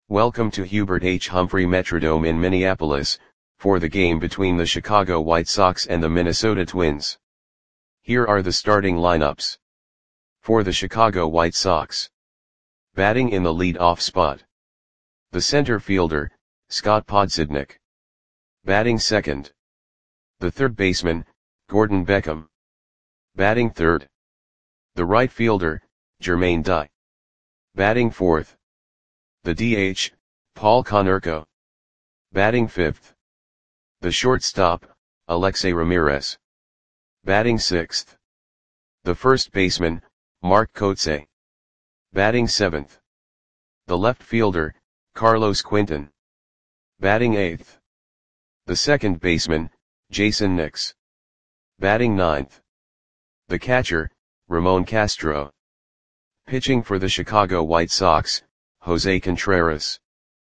Welcome to Hubert H. Humphrey Metrodome in Minneapolis, for the game between the Chicago White Sox and the Minnesota Twins. Here are the starting lineups. For the Chicago White Sox. Batting in the lead-off spot. The center fielder, Scott Podsednik. Batting second. The third baseman, Gordon Beckham. Batting third. The right fielder, Jermaine Dye. Batting fourth. The DH, Paul Konerko. Batting fifth. The shortstop, Alexei Ramirez. Batting sixth. The first baseman, Mark Kotsay. Batting seventh. The left fielder, Carlos Quinton. Batting eighth. The second baseman, Jason Nix. Batting ninth. The catcher, Ramon Castro. Pitching for the Chicago White Sox, Jose Contreras.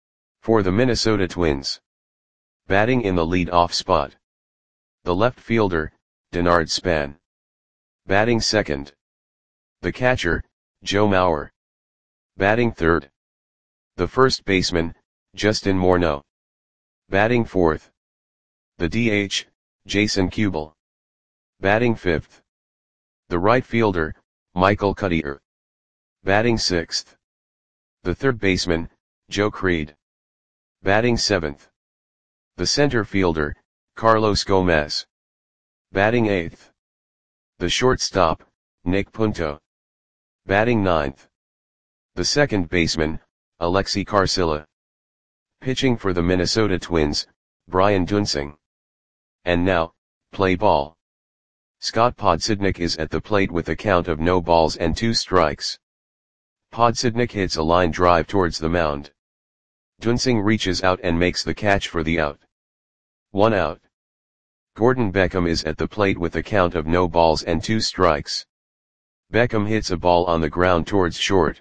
For the Minnesota Twins. Batting in the lead-off spot. The left fielder, Denard Span. Batting second. The catcher, Joe Mauer. Batting third. The first baseman, Justin Morneau. Batting fourth. The DH, Jason Kubel. Batting fifth. The right fielder, Michael Cuddyer. Batting sixth. The third baseman, Joe Creed. Batting seventh. The center fielder, Carlos Gomez. Batting eighth. The shortstop, Nick Punto. Batting ninth. The second baseman, Alexi Carcilla. Pitching for the Minnesota Twins, Brian Duensing. And now, play ball. Scott Podsednik is at the plate with a count of no balls and 2 strikes. Podsednik hits a line drive towards the mound. Duensing reaches out and makes the catch for the out. 1 out. Gordon Beckham is at the plate with a count of no balls and 2 strikes. Beckham hits a ball on the ground towards short.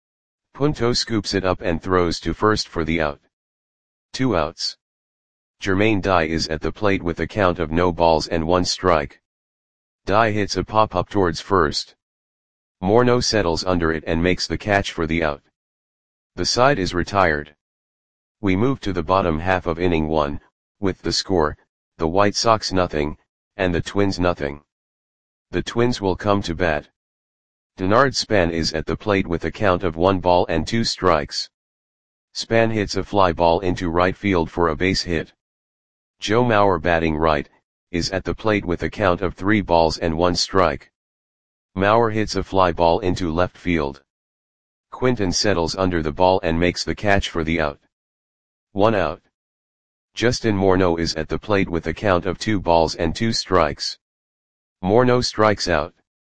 Punto scoops it up and throws to first for the out. 2 outs. Jermaine Dye is at the plate with a count of no balls and 1 strike. Dye hits a pop-up towards first. Morneau settles under it and makes the catch for the out. The side is retired. We move to the bottom half of inning 1, with the score, the White Sox nothing, and the Twins nothing. The Twins will come to bat. Denard Span is at the plate with a count of 1 ball and 2 strikes. Span hits a fly ball into right field for a base hit. Joe Mauer, batting right, is at the plate with a count of 3 balls and 1 strike. Mauer hits a fly ball into left field. Quinton settles under the ball and makes the catch for the out. 1 out. Justin Morneau is at the plate with a count of 2 balls and 2 strikes. Morneau strikes out.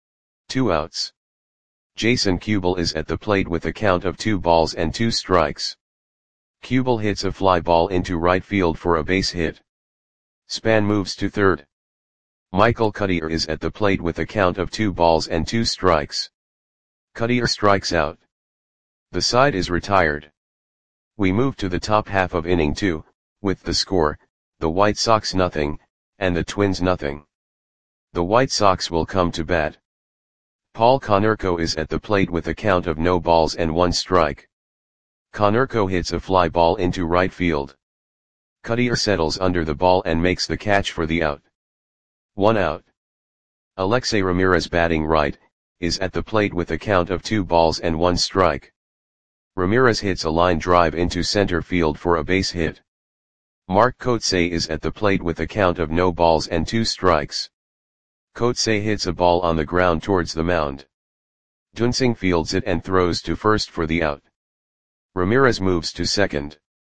2 outs. Jason Kubel is at the plate with a count of 2 balls and 2 strikes. Kubel hits a fly ball into right field for a base hit. Span moves to third. Michael Cuddyer is at the plate with a count of 2 balls and 2 strikes. Cuddyer strikes out. The side is retired. We move to the top half of inning 2, with the score, the White Sox nothing, and the Twins nothing. The White Sox will come to bat. Paul Konerko is at the plate with a count of no balls and 1 strike. Konerko hits a fly ball into right field. Cuddyer settles under the ball and makes the catch for the out. 1 out. Alexei Ramirez, batting right, is at the plate with a count of 2 balls and 1 strike. Ramirez hits a line drive into center field for a base hit. Mark Kotsay is at the plate with a count of no balls and 2 strikes. Kotsay hits a ball on the ground towards the mound. Duensing fields it and throws to first for the out. Ramirez moves to second.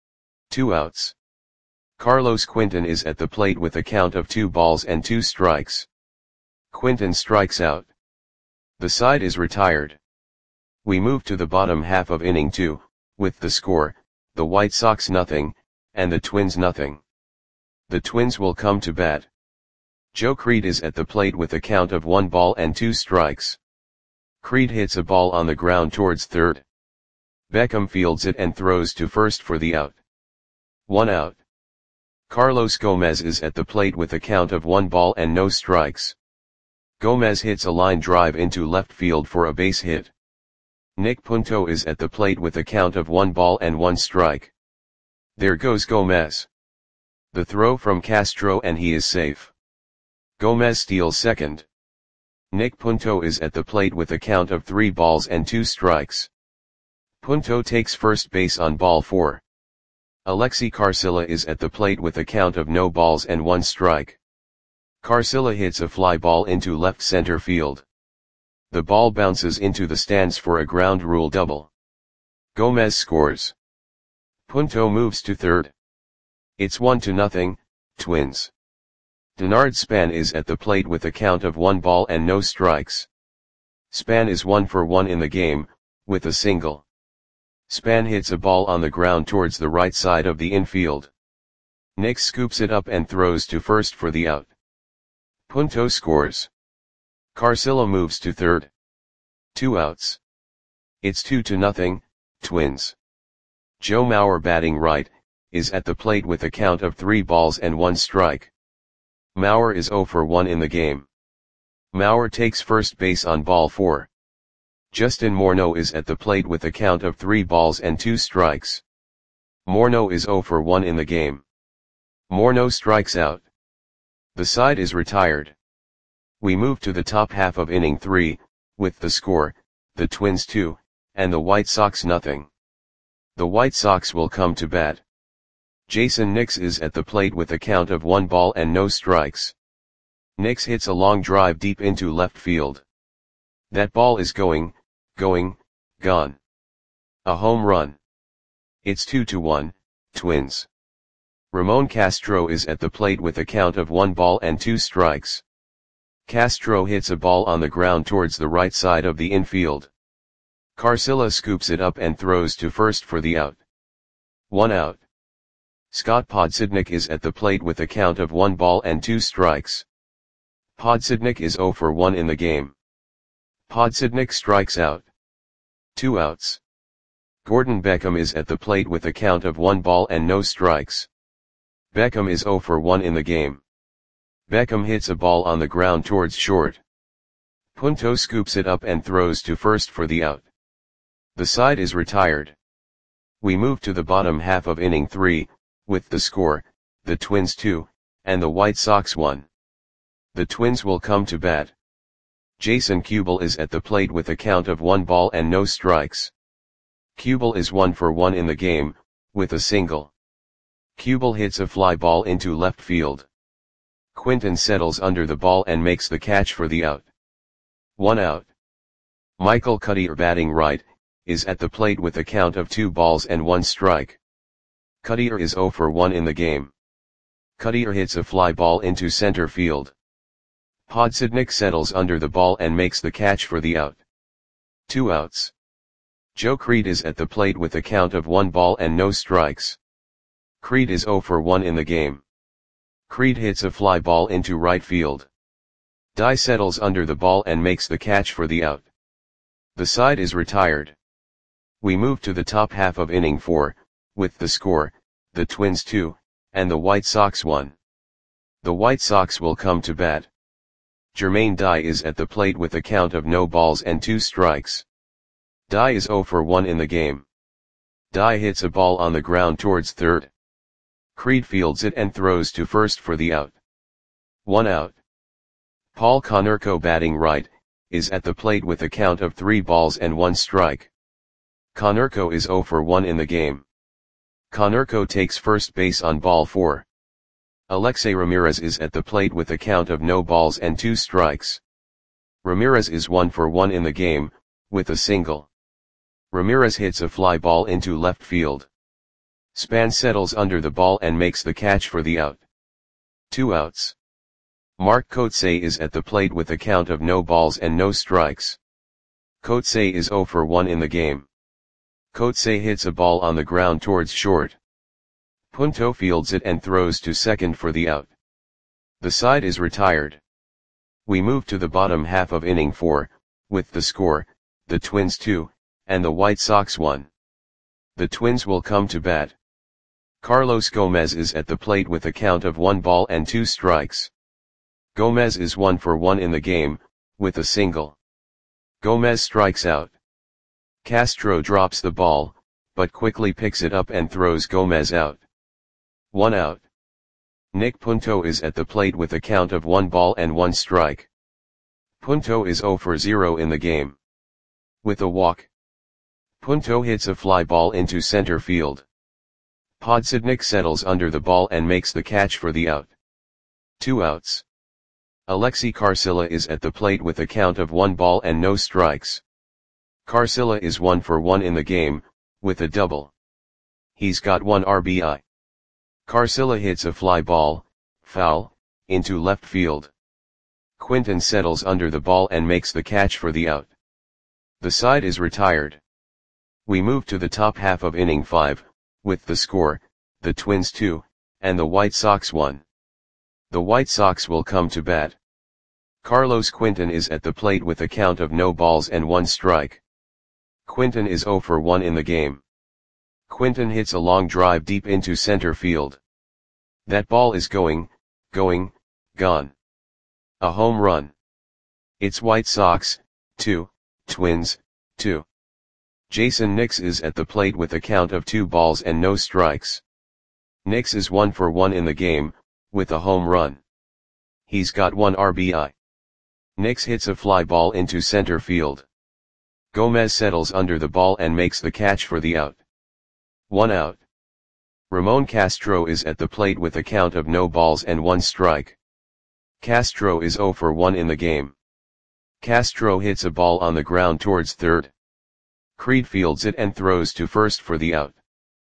2 outs. Carlos Quinton is at the plate with a count of 2 balls and 2 strikes. Quinton strikes out. The side is retired. We move to the bottom half of inning 2, with the score, the White Sox nothing, and the Twins nothing. The Twins will come to bat. Joe Creed is at the plate with a count of 1 ball and 2 strikes. Creed hits a ball on the ground towards third. Beckham fields it and throws to first for the out. 1 out. Carlos Gomez is at the plate with a count of 1 ball and no strikes. Gomez hits a line drive into left field for a base hit. Nick Punto is at the plate with a count of 1 ball and 1 strike. There goes Gomez. The throw from Castro and he is safe. Gomez steals second. Nick Punto is at the plate with a count of 3 balls and 2 strikes. Punto takes first base on ball 4. Alexi Carcilla is at the plate with a count of no balls and 1 strike. Carcilla hits a fly ball into left center field. The ball bounces into the stands for a ground rule double. Gomez scores. Punto moves to third. It's 1-0, Twins. Denard Span is at the plate with a count of 1 ball and no strikes. Span is 1 for 1 in the game, with a single. Span hits a ball on the ground towards the right side of the infield. Nick scoops it up and throws to first for the out. Punto scores. Carcilla moves to third. 2 outs. It's 2-0, Twins. Joe Mauer batting right, is at the plate with a count of 3 balls and 1 strike. Mauer is 0 for 1 in the game. Mauer takes first base on ball 4. Justin Morneau is at the plate with a count of 3 balls and 2 strikes. Morneau is 0 for 1 in the game. Morneau strikes out. The side is retired. We move to the top half of inning 3, with the score, the Twins 2, and the White Sox nothing. The White Sox will come to bat. Jason Nix is at the plate with a count of 1 ball and no strikes. Nix hits a long drive deep into left field. That ball is gone. A home run. It's 2-1, Twins. Ramon Castro is at the plate with a count of 1 ball and 2 strikes. Castro hits a ball on the ground towards the right side of the infield. Carcilla scoops it up and throws to first for the out. 1 out. Scott Podsednik is at the plate with a count of 1 ball and 2 strikes. Podsednik is 0 for 1 in the game. Podsednik strikes out. 2 outs. Gordon Beckham is at the plate with a count of 1 ball and no strikes. Beckham is 0 for 1 in the game. Beckham hits a ball on the ground towards short. Punto scoops it up and throws to first for the out. The side is retired. We move to the bottom half of inning 3, with the score, the Twins 2, and the White Sox 1. The Twins will come to bat. Jason Kubel is at the plate with a count of 1 ball and no strikes. Kubel is 1 for 1 in the game, with a single. Kubel hits a fly ball into left field. Quinton settles under the ball and makes the catch for the out. 1 out. Michael Cuddyer batting right, is at the plate with a count of 2 balls and 1 strike. Cuddyer is 0 for 1 in the game. Cuddyer hits a fly ball into center field. Podsednik settles under the ball and makes the catch for the out. 2 outs. Joe Creed is at the plate with a count of 1 ball and no strikes. Creed is 0 for 1 in the game. Creed hits a fly ball into right field. Dye settles under the ball and makes the catch for the out. The side is retired. We move to the top half of inning 4, with the score, the Twins 2, and the White Sox 1. The White Sox will come to bat. Jermaine Dye is at the plate with a count of no balls and 2 strikes. Dye is 0 for 1 in the game. Dye hits a ball on the ground towards third. Creed fields it and throws to first for the out. 1 out. Paul Konerko batting right, is at the plate with a count of 3 balls and 1 strike. Konerko is 0 for 1 in the game. Konerko takes first base on ball 4. Alexei Ramirez is at the plate with a count of no balls and 2 strikes. Ramirez is 1 for 1 in the game, with a single. Ramirez hits a fly ball into left field. Span settles under the ball and makes the catch for the out. 2 outs. Mark Kotsay is at the plate with a count of no balls and no strikes. Kotsay is 0 for 1 in the game. Kotsay hits a ball on the ground towards short. Punto fields it and throws to second for the out. The side is retired. We move to the bottom half of inning 4, with the score, the Twins 2, and the White Sox 1. The Twins will come to bat. Carlos Gomez is at the plate with a count of 1 ball and 2 strikes. Gomez is 1 for 1 in the game, with a single. Gomez strikes out. Castro drops the ball, but quickly picks it up and throws Gomez out. 1 out. Nick Punto is at the plate with a count of 1 ball and 1 strike. Punto is 0 for 0 in the game. With a walk, Punto hits a fly ball into center field. Podsednik settles under the ball and makes the catch for the out. 2 outs. Alexei Carcilla is at the plate with a count of 1 ball and no strikes. Carcilla is 1 for 1 in the game, with a double. He's got 1 RBI. Carcilla hits a fly ball, foul, into left field. Quinton settles under the ball and makes the catch for the out. The side is retired. We move to the top half of inning 5, with the score, the Twins 2, and the White Sox 1. The White Sox will come to bat. Carlos Quinton is at the plate with a count of no balls and 1 strike. Quinton is 0 for 1 in the game. Quinton hits a long drive deep into center field. That ball is going, gone. A home run. It's White Sox, 2, Twins, 2. Jason Nix is at the plate with a count of 2 balls and no strikes. Nix is 1 for 1 in the game, with a home run. He's got 1 RBI. Nix hits a fly ball into center field. Gomez settles under the ball and makes the catch for the out. 1 out. Ramon Castro is at the plate with a count of no balls and 1 strike. Castro is 0 for 1 in the game. Castro hits a ball on the ground towards third. Creed fields it and throws to first for the out.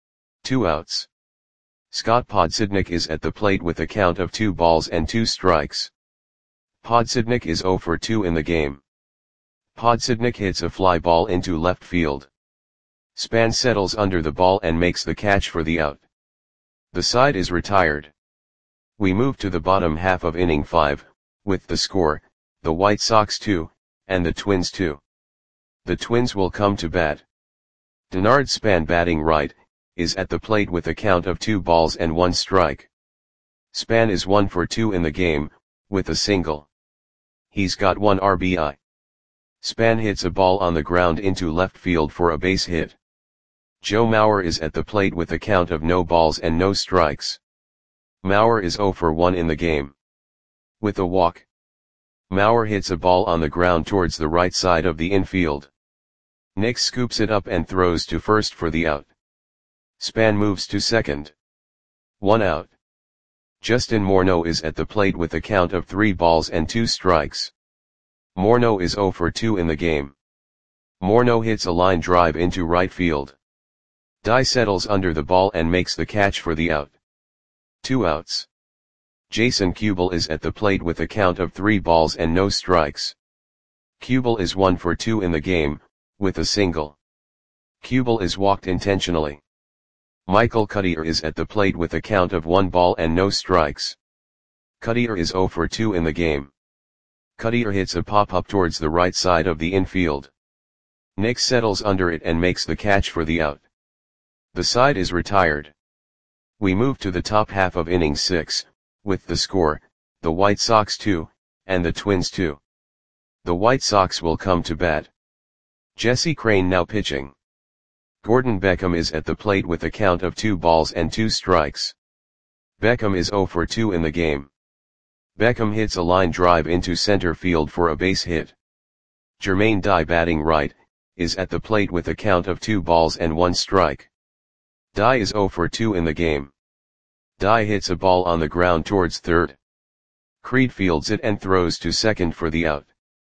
2 outs. Scott Podsednik is at the plate with a count of 2 balls and 2 strikes. Podsednik is 0 for 2 in the game. Podsednik hits a fly ball into left field. Span settles under the ball and makes the catch for the out. The side is retired. We move to the bottom half of inning 5, with the score, the White Sox 2, and the Twins 2. The Twins will come to bat. Denard Span, batting right, is at the plate with a count of 2 balls and 1 strike. Span is 1 for 2 in the game, with a single. He's got 1 RBI. Span hits a ball on the ground into left field for a base hit. Joe Mauer is at the plate with a count of no balls and no strikes. Mauer is 0 for 1 in the game. With a walk, Mauer hits a ball on the ground towards the right side of the infield. Nix scoops it up and throws to first for the out. Span moves to second. 1 out. Justin Morneau is at the plate with a count of 3 balls and 2 strikes. Morneau is 0 for 2 in the game. Morneau hits a line drive into right field. Dye settles under the ball and makes the catch for the out. 2 outs. Jason Kubel is at the plate with a count of 3 balls and no strikes. Kubel is 1 for 2 in the game, with a single. Kubel is walked intentionally. Michael Cuddyer is at the plate with a count of 1 ball and no strikes. Cuddyer is 0 for 2 in the game. Cuddyer hits a pop-up towards the right side of the infield. Nix settles under it and makes the catch for the out. The side is retired. We move to the top half of inning 6, with the score, the White Sox 2, and the Twins 2. The White Sox will come to bat. Jesse Crain now pitching. Gordon Beckham is at the plate with a count of 2 balls and 2 strikes. Beckham is 0 for 2 in the game. Beckham hits a line drive into center field for a base hit. Jermaine Dye, batting right, is at the plate with a count of 2 balls and 1 strike. Dye is 0 for 2 in the game. Dye hits a ball on the ground towards third. Creed fields it and throws to second for the out.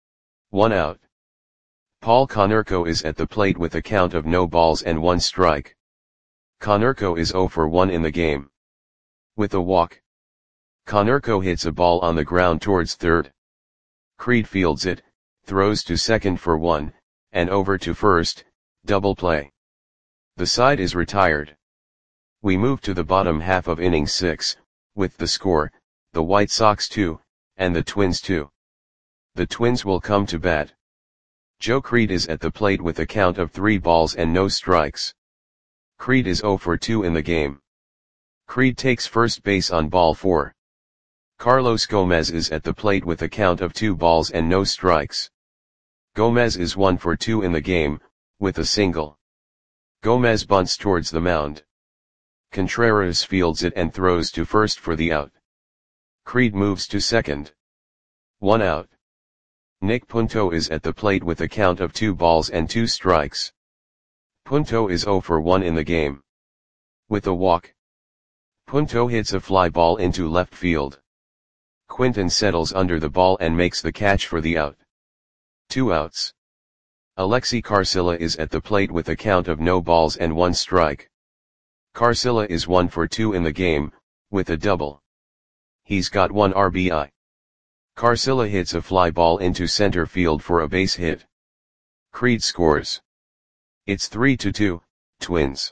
1 out. Paul Konerko is at the plate with a count of no balls and 1 strike. Konerko is 0 for 1 in the game. With a walk, Konerko hits a ball on the ground towards third. Creed fields it, throws to second for 1, and over to first, double play. The side is retired. We move to the bottom half of inning 6, with the score, the White Sox 2, and the Twins 2. The Twins will come to bat. Joe Creed is at the plate with a count of 3 balls and no strikes. Creed is 0 for 2 in the game. Creed takes first base on ball 4. Carlos Gomez is at the plate with a count of 2 balls and no strikes. Gomez is 1 for 2 in the game, with a single. Gomez bunts towards the mound. Contreras fields it and throws to first for the out. Creed moves to second. 1 out. Nick Punto is at the plate with a count of 2 balls and 2 strikes. Punto is 0 for 1 in the game. With a walk, Punto hits a fly ball into left field. Quinton settles under the ball and makes the catch for the out. 2 outs. Alexi Carcilla is at the plate with a count of no balls and 1 strike. Carcilla is 1 for 2 in the game, with a double. He's got 1 RBI. Carcilla hits a fly ball into center field for a base hit. Creed scores. It's 3-2, Twins.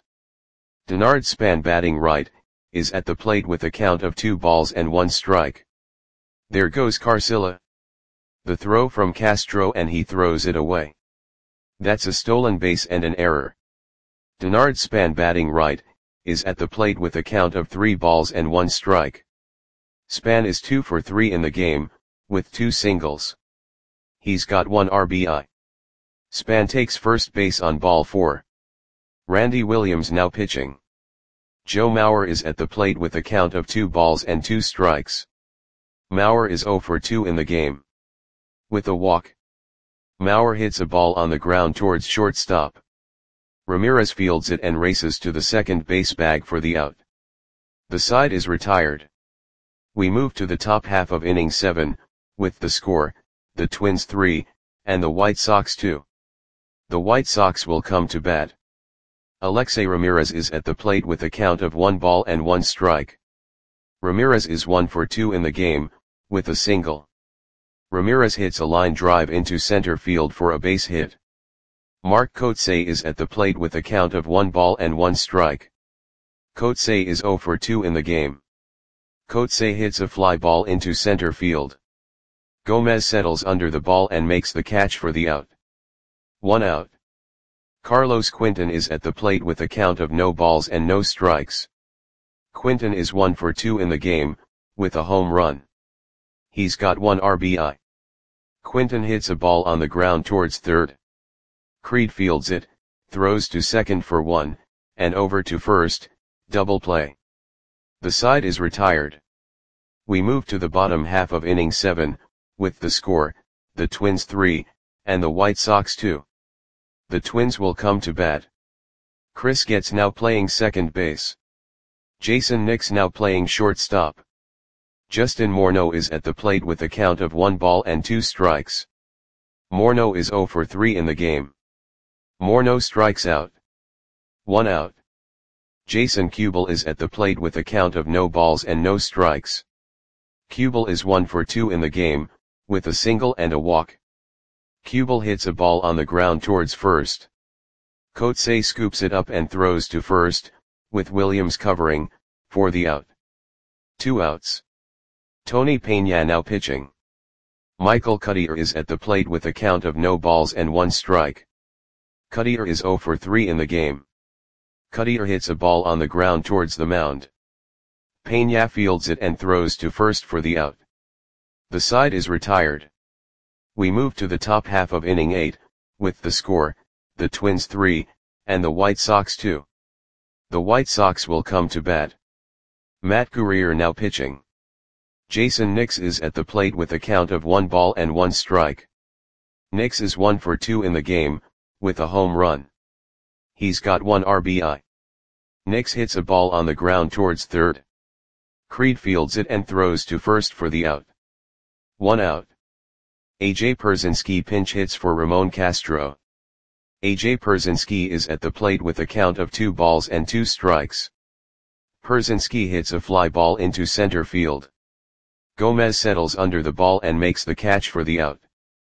Denard Span, batting right, is at the plate with a count of 2 balls and 1 strike. There goes Carcilla. The throw from Castro and he throws it away. That's a stolen base and an error. Denard Span, batting right, is at the plate with a count of 3 balls and 1 strike. Span is 2 for 3 in the game, with 2 singles. He's got 1 RBI. Span takes first base on ball 4. Randy Williams now pitching. Joe Mauer is at the plate with a count of 2 balls and 2 strikes. Mauer is 0 for 2 in the game. With a walk, Mauer hits a ball on the ground towards shortstop. Ramirez fields it and races to the second base bag for the out. The side is retired. We move to the top half of inning 7, with the score, the Twins 3, and the White Sox 2. The White Sox will come to bat. Alexei Ramirez is at the plate with a count of 1 ball and 1 strike. Ramirez is 1 for 2 in the game, with a single. Ramirez hits a line drive into center field for a base hit. Mark Kotsay is at the plate with a count of 1 ball and 1 strike. Kotsay is 0 for 2 in the game. Kotsay hits a fly ball into center field. Gomez settles under the ball and makes the catch for the out. 1 out. Carlos Quinton is at the plate with a count of no balls and no strikes. Quinton is 1 for 2 in the game, with a home run. He's got 1 RBI. Quinton hits a ball on the ground towards third. Creed fields it, throws to second for 1, and over to first, double play. The side is retired. We move to the bottom half of inning 7, with the score, the Twins 3, and the White Sox 2. The Twins will come to bat. Chris Getz now playing second base. Jason Nix now playing shortstop. Justin Morneau is at the plate with a count of 1 ball and 2 strikes. Morneau is 0 for 3 in the game. Morneau strikes out. 1 out. Jason Kubel is at the plate with a count of no balls and no strikes. Kubel is 1 for 2 in the game, with a single and a walk. Kubel hits a ball on the ground towards first. Kotsay scoops it up and throws to first, with Williams covering, for the out. 2 outs. Tony Peña now pitching. Michael Cuddyer is at the plate with a count of no balls and 1 strike. Cuddyer is 0 for 3 in the game. Cuddyer hits a ball on the ground towards the mound. Peña fields it and throws to first for the out. The side is retired. We move to the top half of inning 8, with the score, the Twins 3, and the White Sox 2. The White Sox will come to bat. Matt Guerrier now pitching. Jason Nix is at the plate with a count of 1 ball and 1 strike. Nix is 1 for 2 in the game, with a home run. He's got 1 RBI. Nix hits a ball on the ground towards third. Creed fields it and throws to first for the out. 1 out. AJ Pierzynski pinch hits for Ramon Castro. AJ Pierzynski is at the plate with a count of 2 balls and 2 strikes. Pierzynski hits a fly ball into center field. Gomez settles under the ball and makes the catch for the out.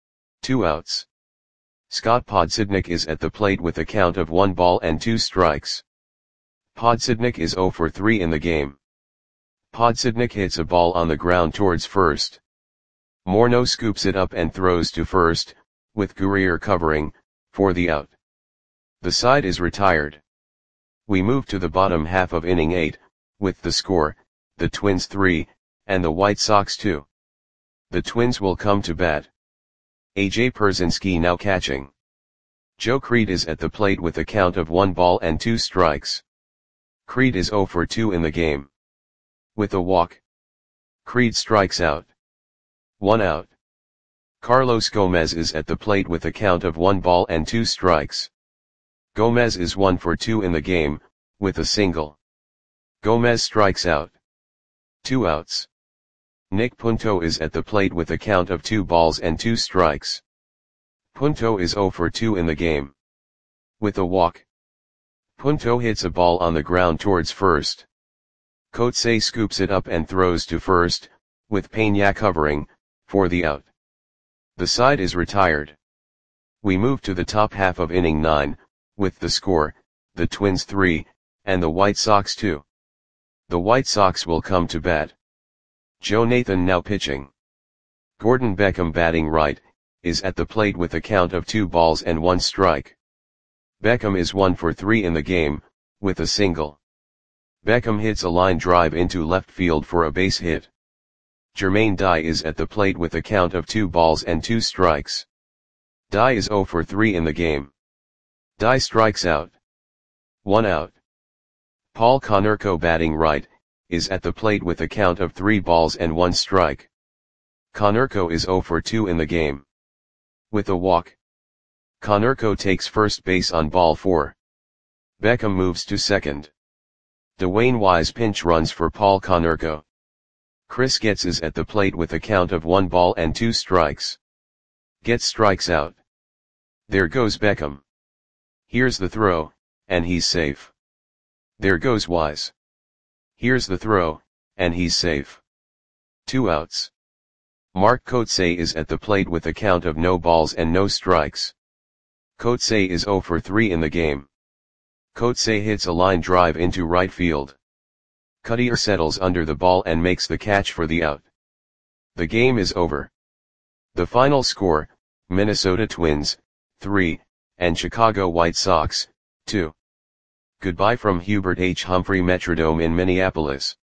2 outs. Scott Podsednik is at the plate with a count of 1 ball and 2 strikes. Podsednik is 0 for 3 in the game. Podsednik hits a ball on the ground towards first. Morneau scoops it up and throws to first, with Guerrier covering, for the out. The side is retired. We move to the bottom half of inning 8, with the score, the Twins 3, and the White Sox 2. The Twins will come to bat. AJ Pierzynski now catching. Joe Creed is at the plate with a count of 1 ball and 2 strikes. Creed is 0 for 2 in the game. With a walk, Creed strikes out. 1 out. Carlos Gomez is at the plate with a count of 1 ball and 2 strikes. Gomez is 1 for 2 in the game, with a single. Gomez strikes out. 2 outs. Nick Punto is at the plate with a count of 2 balls and 2 strikes. Punto is 0 for 2 in the game. With a walk, Punto hits a ball on the ground towards first. Coetzee scoops it up and throws to first, with Peña covering, for the out. The side is retired. We move to the top half of inning 9, with the score, the Twins 3, and the White Sox 2. The White Sox will come to bat. Joe Nathan now pitching. Gordon Beckham batting right, is at the plate with a count of 2 balls and 1 strike. Beckham is 1 for 3 in the game, with a single. Beckham hits a line drive into left field for a base hit. Jermaine Dye is at the plate with a count of 2 balls and 2 strikes. Dye is 0 for 3 in the game. Dye strikes out. 1 out. Paul Konerko batting right, is at the plate with a count of 3 balls and 1 strike. Konerko is 0 for 2 in the game. With a walk, Konerko takes first base on ball 4. Beckham moves to second. Dwayne Wise pinch runs for Paul Konerko. Chris Getz is at the plate with a count of 1 ball and 2 strikes. Getz strikes out. There goes Beckham. Here's the throw, and he's safe. There goes Wise. Here's the throw, and he's safe. 2 outs. Mark Coetzee is at the plate with a count of no balls and no strikes. Coetzee is 0 for 3 in the game. Coetzee hits a line drive into right field. Cuttier settles under the ball and makes the catch for the out. The game is over. The final score, Minnesota Twins, 3, and Chicago White Sox, 2. Goodbye from Hubert H. Humphrey Metrodome in Minneapolis.